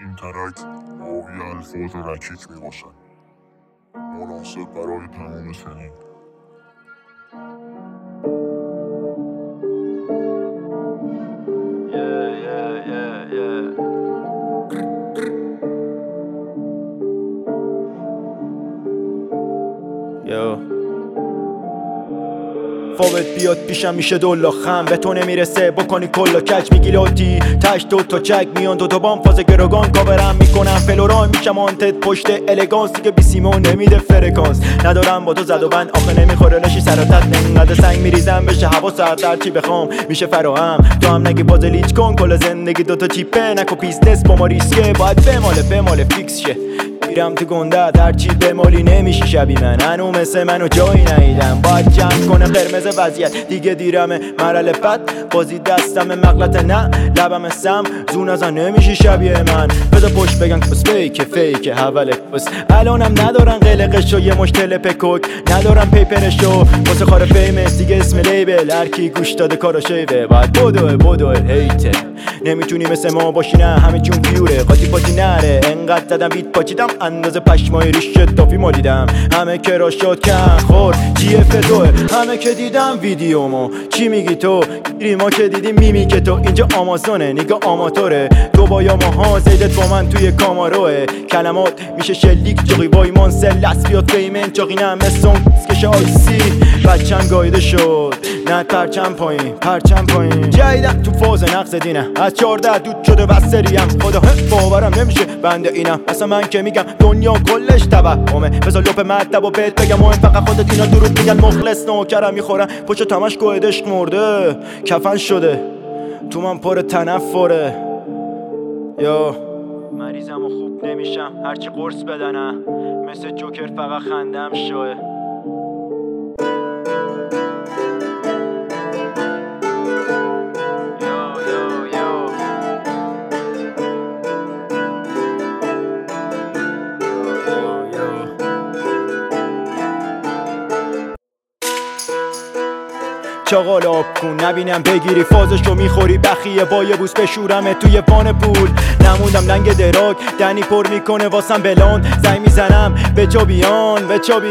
این ترک حاوی الفاظ رکیک میباشد، مناسب برای تمام سنین. فوت بیاد پیشم میشه دولا خم، به تو نمیرسه بکنی کلا کج، میگی لوتی تش دوتا چک میان دوتا بام فاز گروگان کاورم میکنم فلوران میشم آنتت پشت الگانس دیگه بیسیمو نمیده فرکانس، ندارم با تو زد و بند آخه نمیخوره نشی سراتت نقدر سنگ میریزم بشه هوا سرد در چی بخوام میشه فراهم، تو هم نگی باز لیچ کن کل زندگی دوتا چیپه نکو بیزنس با ما ریسکه باید بماله فیکس شه، میرم تو گنده در چی بمالی نمیشی شبی من هنو مثل منو جایی نیدم، باید جمع کنه قرمز وضعیت دیگه دیرمه مرحله بد بازی دستم مغلط نه لبم سم زون ازن نمیشی شبیه من، بذار پشت بگن کس فیک حوله کس الانم ندارن قلقشو یه مش تلپ کوک ندارن پیپرشو واسه خار فیمس دیگه اسم لیبل هرکی گوش داده کارو شیوه باید بدوه هیته نمیتونی مثل ما باشی نه همه جون پیوره قاطی پاتی نره انقدر زدم بیت پاچیدم اندازه پشمای ریش تافی مالیدم همه که را شد کن خور جیه فتوه همه که دیدم ویدیومو چی میگی تو گیری ما که دیدیم میمی که تو اینجا آمازونه نگاه آماتوره تو با یا ماها زیدت با من توی کاماروه کلمات میشه شلیک جاقی وای مانسل لس بیاد فیمن چاقینم مثل کش آیسی بچم گایده شد نه پرچم پایین جایدم تو فاز نقص دینه از 14 دود شده بستریم خدا باورم نمیشه بنده اینم اصلا من که میگم دنیا کلش توهمه بذار لپ مطلب و بهت بگم مهم فقط خودت اینا درود میگن مخلص نوکرم میخورن پشت تمش گوهد عشق مرده کفن شده تو من پر تنفره یا مریضم و خوب نمیشم هرچی قرص بدنم مثل جوکر فقط خندم شوه چاقال آب کن نبینم بگیری فازشو میخوری بخیه با یه بوس بشورمه توی وان پول نموندم لنگ دراگ دنی پر میکنه واسم بلان زنگ میزنم به جا بیان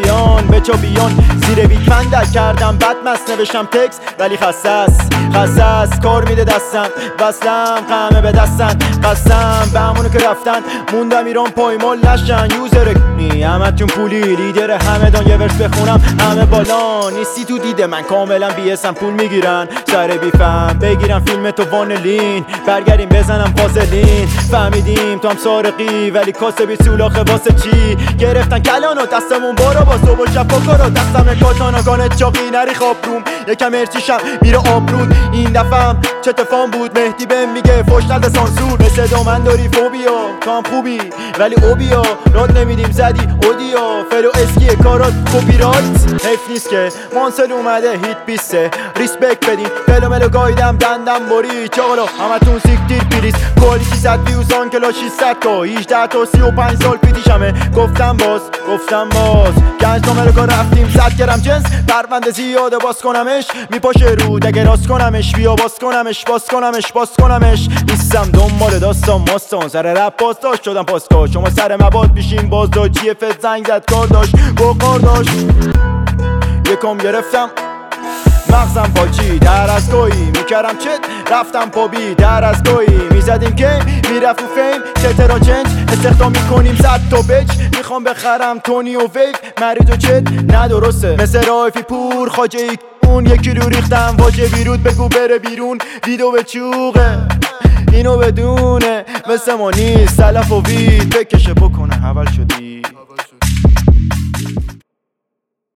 زیر بیت بندک کردم بد مست نوشتم تکس ولی خسس کار میده دستم وصلم قمه به دستن قسم به همونو که رفتن موندم ایران پایمال نشن یوزر کنی همه تون پولی لیدر همه دان یه ورس بخونم همه بالا نیستی تو دیده من کاملا بیسم پول میگیرن سر بیفم بگیرم فیلم تو وانلین برگردیم بزنم فاصلین فهمیدیم تو هم سارقی ولی کاسه بی سولاخه واسه چی گرفتن کلانو دستمون بارا با صبح و شب کارا دستم کاتاناگانه چاقی نری خواب روم یکم ارچیشم میره آبرود این دفعم چه تفام بود مهدی بهم میگه فوش نده سانسور مثل دامن داری فوبیا تو هم خوبی ولی اوبیا راد نمیدیم زدی اودیا فلو اسکی کارات کپی رایت حیف نیست که مانسل اومده هیت بیسته ریسپکت بدین فلو ملو گایدم دندم باری چاقالا همتون سیکتیر پیریز کلی 300 ویوزان کلا 600 تا 18 تا 35 سال پیتیشمه گفتم باز گنج تا ملو رفتیم 100 گرم جنس پرونده زیاده باز کنمش میپاشه رود اگه راست کنمش بیا باز کنمش نیستم دنبال داستان ماستان سر رپ باز داشت شدم پاسکا شما سر مباد بیشین باز داشت جیه فت زنگ زد کار داشت قار داشت یکم گرفتم مغزم پاچی در از گویی میکردم چت رفتم پابی در از گویی میزدیم که میرفت و فیم چترا چنج استخدام میکنیم 100 تا بچ میخوام بخرم تونی و ویو مرید و چت ندرسته مثل رایفی پور خاجه ای اون یکی رو ریختم واجه بیرود بگو بره بیرون ویدو به چوقه اینو بدونه مثل ما نیست سلف و وید بکشه بکنه اول شدی